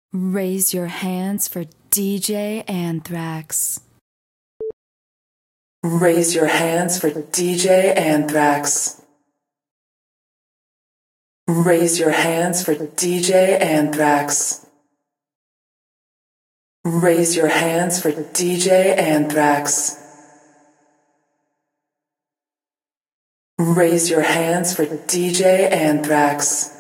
Raise your hands for DJ Anthrax. Raise your hands for DJ Anthrax. Raise your hands for DJ Anthrax. Raise your hands for DJ Anthrax. Raise your hands for DJ Anthrax.